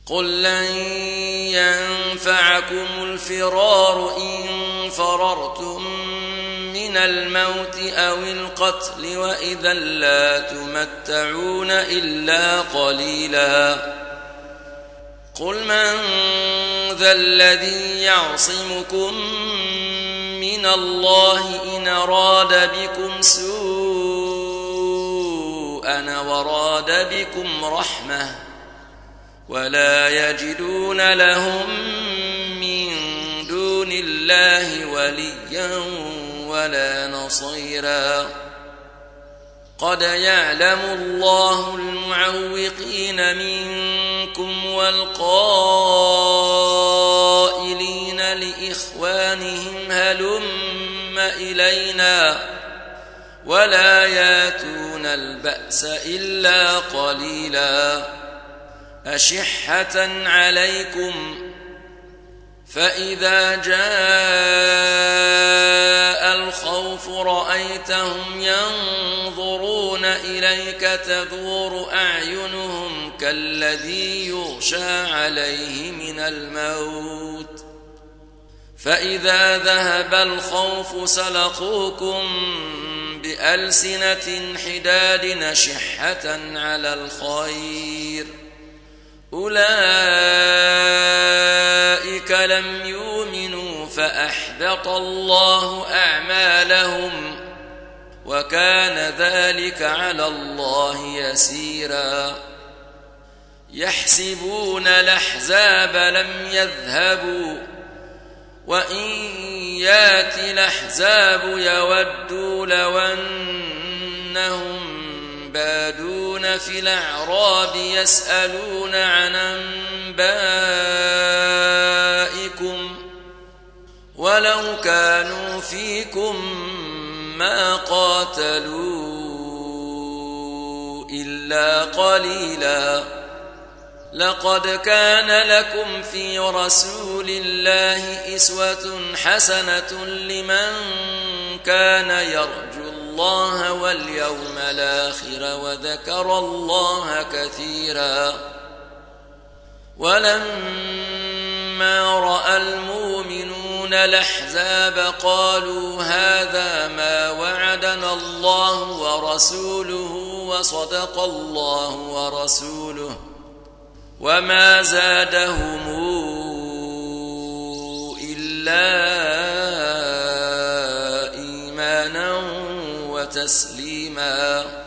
قل لن ينفعكم الفرار إن فررتم من الموت أو القتل وإذا لا تمتعون إلا قليلا قل من ذا الذي يعصمكم من الله إن أراد بكم سوءا وراد بكم رحمة ولا يجدون لهم من دون الله وليا ولا نصيرا قد يعلم الله المعوقين منكم والقائلين لإخوانهم هلم إلينا ولا ياتون البأس إلا قليلا أشحة عليكم فإذا جاء الخوف رأيتهم ينظرون إليك تدور أعينهم كالذي يغشى عليه من الموت فإذا ذهب الخوف سلقوكم بألسنة حداد أشحة على الخير أولئك لم يؤمنوا فأحبط الله أعمالهم وكان ذلك على الله يسيرا يحسبون الأحزاب لم يذهبوا وإن يأتي الأحزاب يودوا لو أنهم بادون في الأعراب يسألون عن أنبائكم ولو كانوا فيكم ما قاتلوا إلا قليلا لقد كان لكم في رسول الله أسوة حسنة لمن كان يرجو الله واليوم الآخر وذكر الله كثيرا ولما رأى المؤمنون الأحزاب قالوا هذا ما وعدنا الله ورسوله وصدق الله ورسوله وما زادهم إلا إيمانا وتسليما